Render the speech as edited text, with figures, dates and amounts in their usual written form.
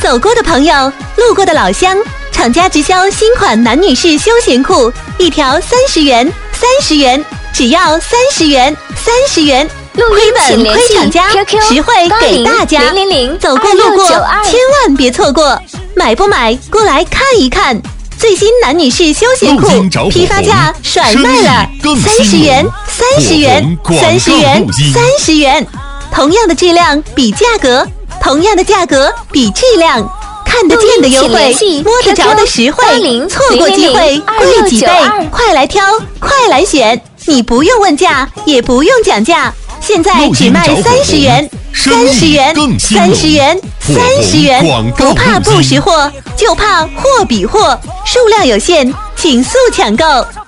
走过的朋友，路过的老乡，厂家直销新款男女士休闲裤，一条30元，30元，只要30元，30元。亏本亏厂家，实惠给大家。走过路过，千万别错过。买不买？过来看一看。最新男女士休闲裤，批发价甩卖了30元，30元，30元，30元。同样的质量比价格，同样的价格比质量。看得见的优惠，摸得着的实惠，错过机会贵几倍。快来挑，快来选！你不用问价，也不用讲价。现在只卖30元，30元，30元，30元，不怕不识货，就怕货比货，数量有限，请速抢购。